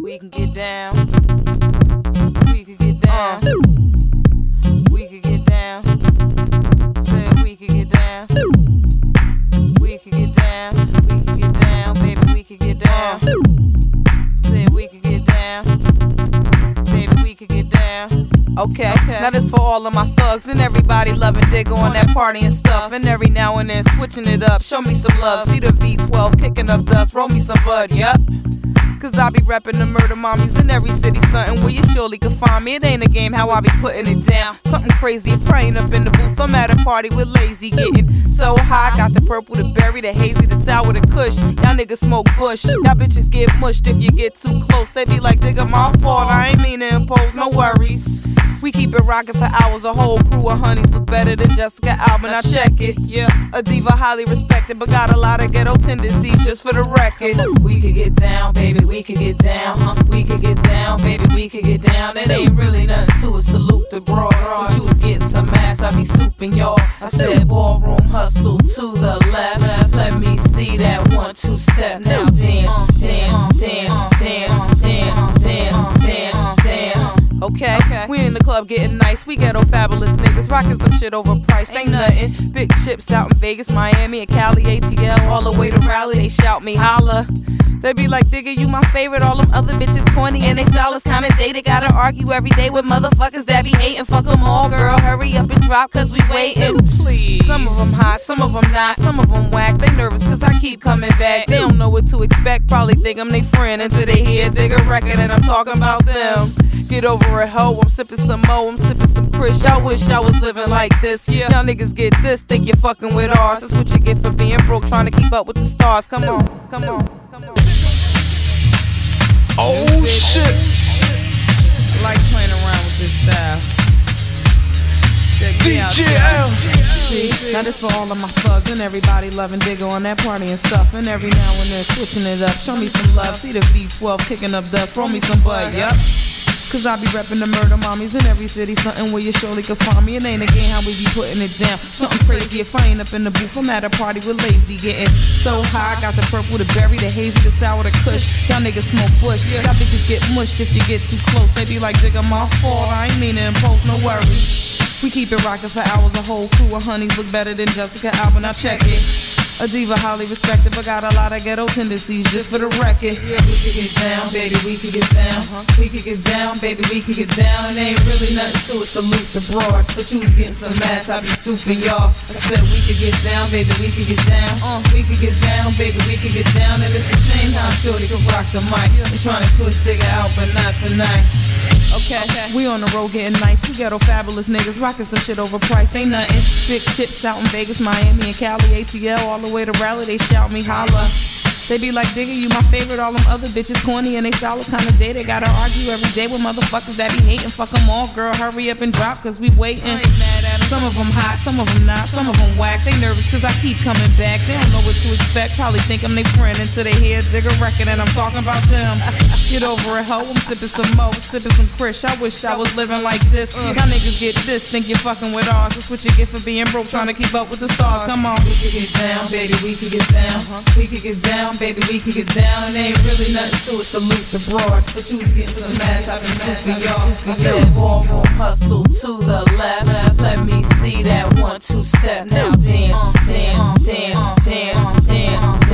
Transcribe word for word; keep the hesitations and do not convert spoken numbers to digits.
We can get down. We can get down. We can get down. Said we can get down. We can get down. We can get down, baby. We can get down. Said we can get down. Baby, we can get down. Okay, okay, now this for all of my thugs and everybody loving Digga on that party and stuff. And every now and then switching it up, show me some love. See the V twelve kicking up dust, roll me some bud, yup. Cause I be reppin' the murder mommies in every city stuntin' where you surely can find me. It ain't a game how I be putting it down. Something crazy, if I ain't up in the booth, I'm at a party with Lazy. Getting so high, got the purple, the berry, the hazy, the sour, the kush. Y'all niggas smoke bush, y'all bitches get mushed if you get too close. They be like, Digga, my fault, I ain't mean to impose, no worries. We keep it rockin' for hours, a whole crew of honeys look better than Jessica Alba. Now check it, yeah, a diva highly respected, but got a lot of ghetto tendencies just for the record. We could get down, baby, we could get down, huh? We could get down, baby, we could get down. It ain't really nothing to it, salute the broad. But you was getting some ass, I be souping y'all. I said ballroom hustle to the left. Let me see that one, two step. Now dance, dance, dance, dance, dance, dance, dance, dance. Okay, okay, we in the club getting nice. We ghetto fabulous niggas rocking some shit overpriced. Ain't nothing. Big chips out in Vegas, Miami, and Cali, A T L, all the way to Raleigh. They shout me holla. They be like, Digga, you my favorite. All them other bitches corny and they style is kinda dated. Gotta argue every day with motherfuckers that be hating. Fuck them all, girl. Hurry up and drop, cause we waiting. Please. Some of them hot, some of them not. Some of them whack. They nervous cause I keep coming back. They don't know what to expect. Probably think I'm they friend until they hear a Digga record and I'm talking about them. Get over it, ho. I'm sipping some mo. I'm sipping some Chris. Y'all wish I was living like this. Yeah. Y'all niggas get this, think you're fucking with ours. That's what you get for being broke, trying to keep up with the stars. Come on, come on, come on. Oh shit! I like playing around with this style. Check me out. D J L. See, now this for all of my thugs and everybody loving Digga on that party and stuff. And every now and then switching it up, show me some love. See the V twelve kicking up dust, roll me some bud, yup. Cause I be reppin' the murder mommies in every city, something where you surely could find me. It ain't a game how we be putting it down. Something crazy if I ain't up in the booth. I'm at a party with Lazy, getting so high. Got the purple, the berry, the hazy, the sour, the kush. Y'all niggas smoke bush. Y'all bitches get mushed if you get too close. They be like, Digga, my fault, I ain't mean to impose, no worries. We keep it rockin' for hours, a whole crew of honeys look better than Jessica Alba. Now check it. A diva highly respected, but got a lot of ghetto tendencies, just for the record. Yeah, we could get down, baby, we could get down. Uh-huh. We could get down, baby, we could get down. It ain't really nothing to it, salute the broad. But you was getting some ass, I be souping y'all. I said we could get down, baby, we could get down. Uh, we could get down, baby, we could get down. And it's a shame how shorty could rock the mic. They trying to twist Digga out, but not tonight. Okay, okay, we on the road getting nice. We ghetto fabulous niggas rocking some shit overpriced. Ain't nothing. Big chips out in Vegas, Miami, and Cali, A T L, all the way to Raleigh. They shout me holla. They be like, Digga, you my favorite. All them other bitches corny and they style is kinda dated. Gotta argue every day with motherfuckers that be hating. Fuck them all, girl. Hurry up and drop, cause we waiting. I ain't mad at them. Some of them hot, some of them not. Some of them whack. They nervous cause I keep coming back. They don't know what to expect. Probably think I'm they friend until they hear a Digga record and I'm talking about them. Get over it, ho. I'm sipping some mo, sipping some Chris. I wish I was living like this. Y'all niggas get this, think you're fucking with ours. That's what you get for being broke, trying to keep up with the stars. Come on. We could get down, baby, we could get down. Uh-huh. We could get down, baby, we could get down. It ain't really nothing to it, salute the broad. But you was getting some ass, I be souping y'all. I said ballroom hustle to the left. Let me see that one, two step. Now dance, dance, dance, dance, dance,